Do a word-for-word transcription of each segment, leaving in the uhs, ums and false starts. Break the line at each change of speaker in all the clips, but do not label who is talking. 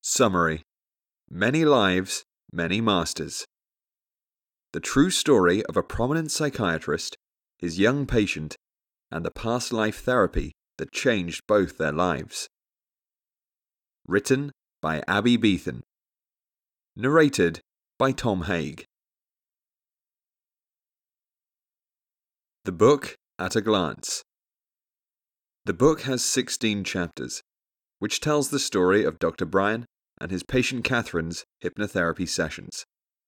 Summary: Many lives, many masters. The true story of a prominent psychiatrist, his young patient, and the past life therapy that changed both their lives. Written by Abby Beethan. Narrated by Tom Haig. The book at a glance. The book has sixteen chapters, which tells the story of Doctor Brian and his patient Catherine's hypnotherapy sessions.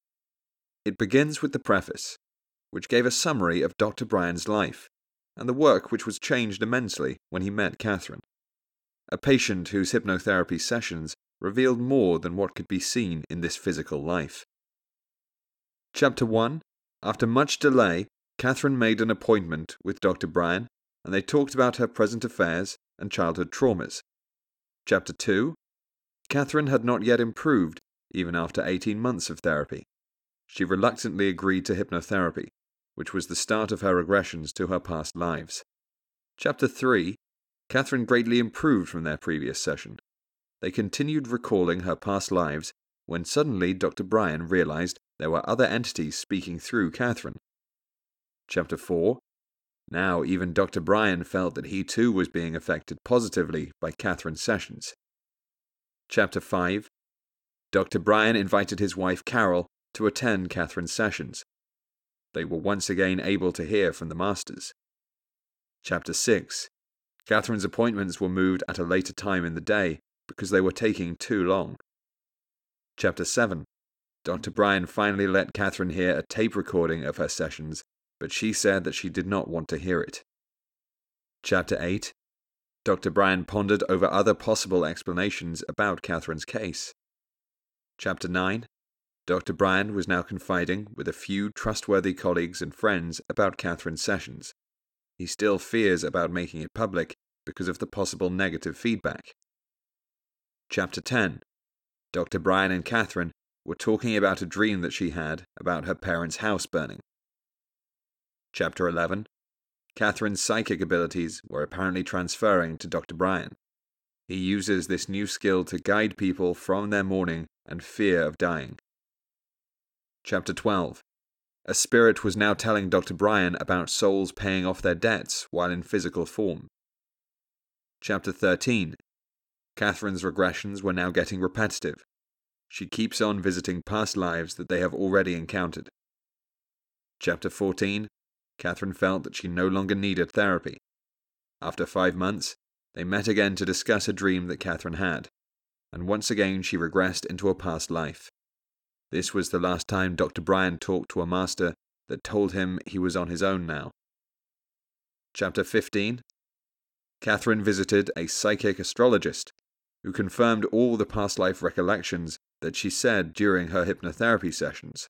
It begins with the preface, which gave a summary of Doctor Brian's life and the work which was changed immensely when he met Catherine, a patient whose hypnotherapy sessions revealed more than what could be seen in this physical life. Chapter one. After much delay, Catherine made an appointment with Doctor Brian, and they talked about her present affairs and childhood traumas. Chapter two. Catherine had not yet improved, even after eighteen months of therapy. She reluctantly agreed to hypnotherapy, which was the start of her regressions to her past lives. Chapter three. Catherine greatly improved from their previous session. They continued recalling her past lives when suddenly Doctor Brian realized there were other entities speaking through Catherine. Chapter four. Now even Doctor Brian felt that he too was being affected positively by Catherine's sessions. Chapter five. Doctor Brian invited his wife Carol to attend Catherine's sessions. They were once again able to hear from the masters. Chapter six. Catherine's appointments were moved at a later time in the day because they were taking too long. Chapter seven. Doctor Brian finally let Catherine hear a tape recording of her sessions, but she said that she did not want to hear it. Chapter eight. Doctor Brian pondered over other possible explanations about Catherine's case. Chapter nine. Doctor Brian was now confiding with a few trustworthy colleagues and friends about Catherine's sessions. He still fears about making it public because of the possible negative feedback. Chapter ten. Doctor Brian and Catherine were talking about a dream that she had about her parents' house burning. Chapter eleven. Catherine's psychic abilities were apparently transferring to Doctor Brian. He uses this new skill to guide people from their mourning and fear of dying. Chapter twelve. A spirit was now telling Doctor Brian about souls paying off their debts while in physical form. Chapter thirteen. Catherine's regressions were now getting repetitive. She keeps on visiting past lives that they have already encountered. Chapter fourteen. Catherine felt that she no longer needed therapy. After five months, they met again to discuss a dream that Catherine had, and once again she regressed into a past life. This was the last time Doctor Brian talked to a master that told him he was on his own now. Chapter fifteen. Catherine visited a psychic astrologist who confirmed all the past life recollections that she said during her hypnotherapy sessions.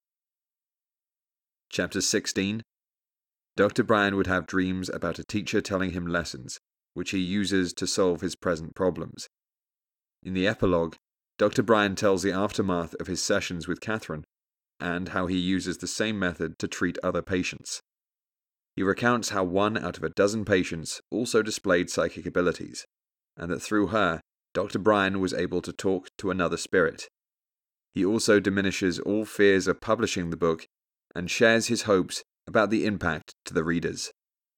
Chapter sixteen. Doctor Brian would have dreams about a teacher telling him lessons, which he uses to solve his present problems. In the epilogue, Doctor Brian tells the aftermath of his sessions with Catherine, and how he uses the same method to treat other patients. He recounts how one out of a dozen patients also displayed psychic abilities, and that through her, Doctor Brian was able to talk to another spirit. He also diminishes all fears of publishing the book and shares his hopes about the impact to the readers.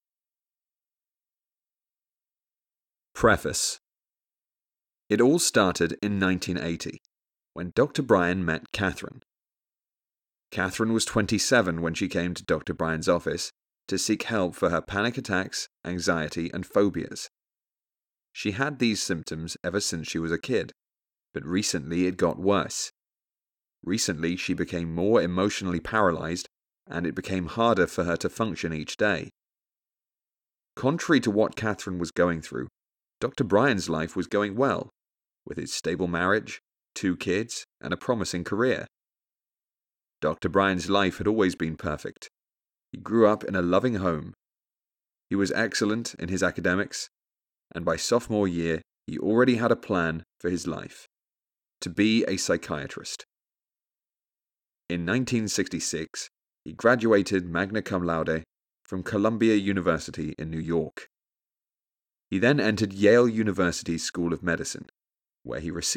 Preface. It all started in nineteen eighty, when Doctor Brian met Catherine. Catherine was twenty-seven when she came to Doctor Brian's office to seek help for her panic attacks, anxiety, and phobias. She had these symptoms ever since she was a kid, but recently it got worse. Recently she became more emotionally paralyzed, and it became harder for her to function each day. Contrary to what Catherine was going through, Doctor Brian's life was going well, with his stable marriage, two kids, and a promising career. Doctor Brian's life had always been perfect. He grew up in a loving home. He was excellent in his academics, and by sophomore year he already had a plan for his life: to be a psychiatrist. In nineteen sixty-six, he graduated magna cum laude from Columbia University in New York. He then entered Yale University's School of Medicine, where he received